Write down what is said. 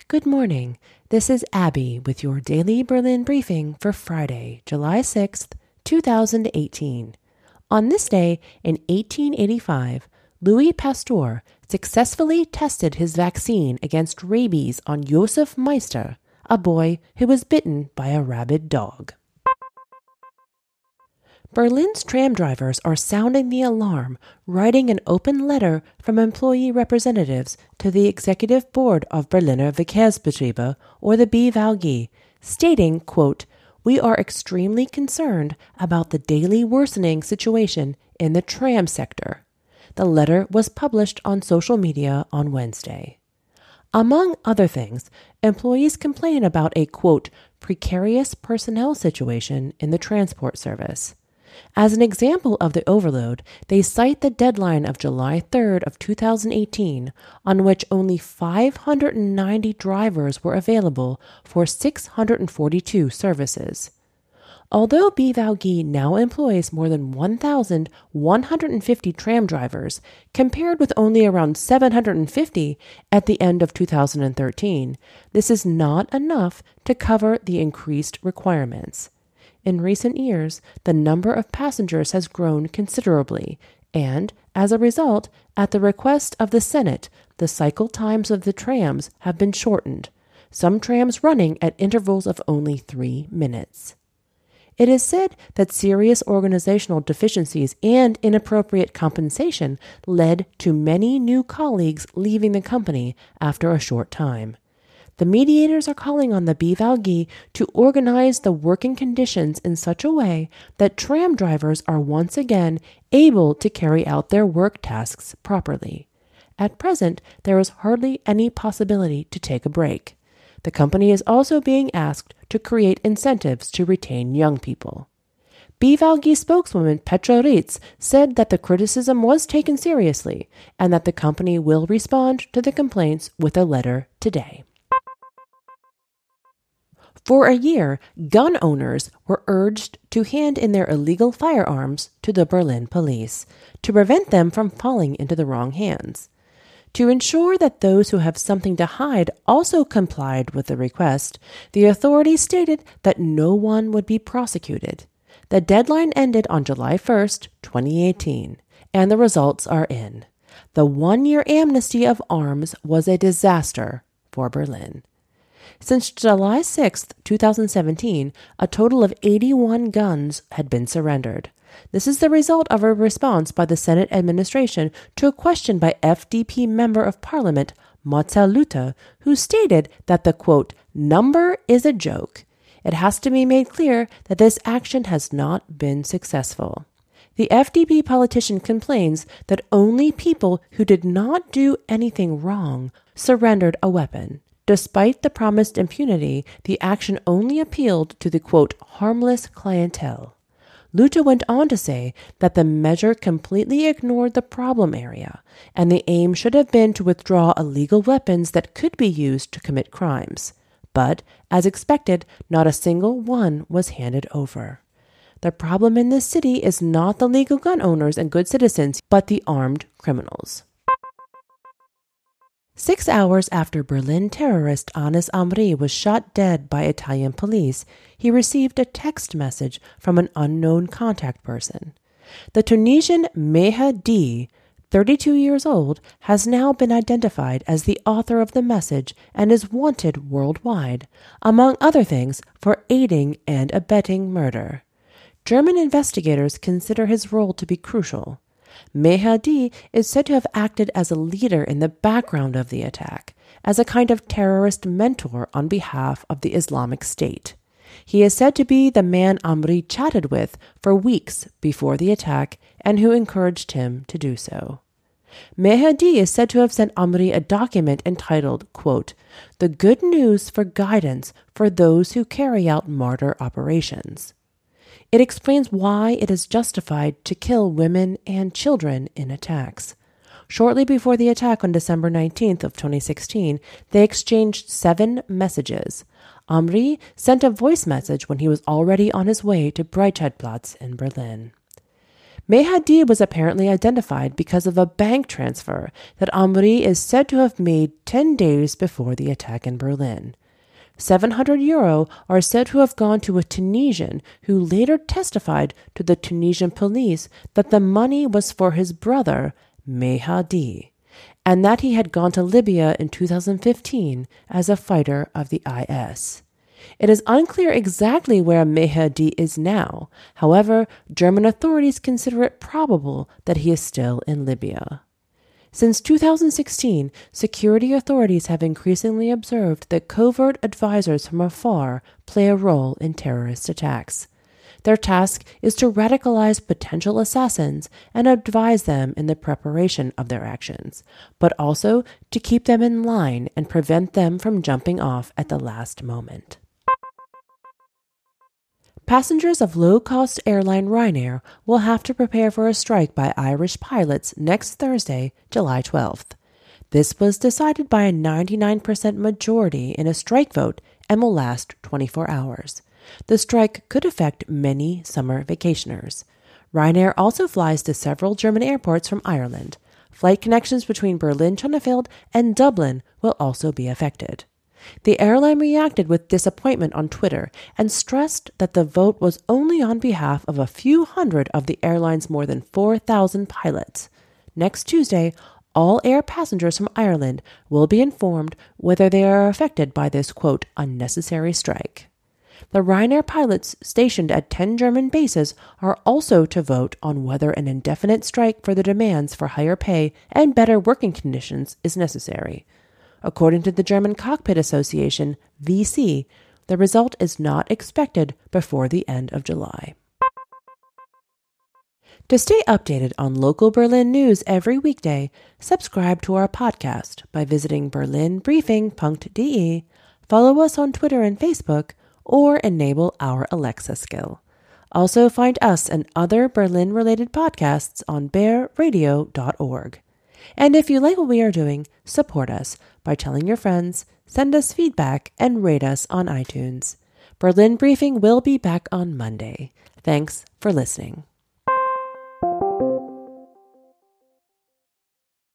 Good morning. This is Abby with your daily Berlin briefing for Friday, July 6th, 2018. On this day in 1885, Louis Pasteur successfully tested his vaccine against rabies on Josef Meister, a boy who was bitten by a rabid dog. Berlin's tram drivers are sounding the alarm, writing an open letter from employee representatives to the Executive Board of Berliner Verkehrsbetriebe, or the BVG, stating, quote, "We are extremely concerned about the daily worsening situation in the tram sector." The letter was published on social media on Wednesday. Among other things, employees complain about a, quote, "precarious personnel situation in the transport service." As an example of the overload, they cite the deadline of July 3rd of 2018, on which only 590 drivers were available for 642 services. Although BVG now employs more than 1,150 tram drivers, compared with only around 750 at the end of 2013, this is not enough to cover the increased requirements. In recent years, the number of passengers has grown considerably, and, as a result, at the request of the Senate, the cycle times of the trams have been shortened, some trams running at intervals of only 3 minutes. It is said that serious organizational deficiencies and inappropriate compensation led to many new colleagues leaving the company after a short time. The mediators are calling on the BVG to organize the working conditions in such a way that tram drivers are once again able to carry out their work tasks properly. At present, there is hardly any possibility to take a break. The company is also being asked to create incentives to retain young people. BVG spokeswoman Petra Ritz said that the criticism was taken seriously and that the company will respond to the complaints with a letter today. For a year, gun owners were urged to hand in their illegal firearms to the Berlin police to prevent them from falling into the wrong hands. To ensure that those who have something to hide also complied with the request, the authorities stated that no one would be prosecuted. The deadline ended on July 1st, 2018, and the results are in. The one-year amnesty of arms was a disaster for Berlin. Since July 6, 2017, a total of 81 guns had been surrendered. This is the result of a response by the Senate administration to a question by FDP Member of Parliament Marcel Luther, who stated that the, quote, "number is a joke. It has to be made clear that this action has not been successful." The FDP politician complains that only people who did not do anything wrong surrendered a weapon. Despite the promised impunity, the action only appealed to the, quote, "harmless clientele." Luther went on to say that the measure completely ignored the problem area, and the aim should have been to withdraw illegal weapons that could be used to commit crimes. But, as expected, not a single one was handed over. The problem in this city is not the legal gun owners and good citizens, but the armed criminals. 6 hours after Berlin terrorist Anis Amri was shot dead by Italian police, he received a text message from an unknown contact person. The Tunisian Meha D, 32 years old, has now been identified as the author of the message and is wanted worldwide, among other things, for aiding and abetting murder. German investigators consider his role to be crucial. Mehdi is said to have acted as a leader in the background of the attack, as a kind of terrorist mentor on behalf of the Islamic State. He is said to be the man Amri chatted with for weeks before the attack and who encouraged him to do so. Mehdi is said to have sent Amri a document entitled, quote, "The Good News for Guidance for Those Who Carry Out Martyr Operations." It explains why it is justified to kill women and children in attacks. Shortly before the attack on December 19th of 2016, they exchanged 7 messages. Amri sent a voice message when he was already on his way to Breitscheidplatz in Berlin. Mehdi was apparently identified because of a bank transfer that Amri is said to have made 10 days before the attack in Berlin. €700 are said to have gone to a Tunisian who later testified to the Tunisian police that the money was for his brother, Mehdi, and that he had gone to Libya in 2015 as a fighter of the IS. It is unclear exactly where Mehdi is now. However, German authorities consider it probable that he is still in Libya. Since 2016, security authorities have increasingly observed that covert advisors from afar play a role in terrorist attacks. Their task is to radicalize potential assassins and advise them in the preparation of their actions, but also to keep them in line and prevent them from jumping off at the last moment. Passengers of low-cost airline Ryanair will have to prepare for a strike by Irish pilots next Thursday, July 12th. This was decided by a 99% majority in a strike vote and will last 24 hours. The strike could affect many summer vacationers. Ryanair also flies to several German airports from Ireland. Flight connections between Berlin-Schönefeld and Dublin will also be affected. The airline reacted with disappointment on Twitter and stressed that the vote was only on behalf of a few hundred of the airline's more than 4,000 pilots. Next Tuesday, all air passengers from Ireland will be informed whether they are affected by this, quote, unnecessary strike. The Ryanair pilots stationed at 10 German bases are also to vote on whether an indefinite strike for the demands for higher pay and better working conditions is necessary. According to the German Cockpit Association, VC, the result is not expected before the end of July. To stay updated on local Berlin news every weekday, subscribe to our podcast by visiting berlinbriefing.de, follow us on Twitter and Facebook, or enable our Alexa skill. Also find us and other Berlin-related podcasts on bearradio.org. And if you like what we are doing, support us by telling your friends, send us feedback, and rate us on iTunes. Berlin Briefing will be back on Monday. Thanks for listening.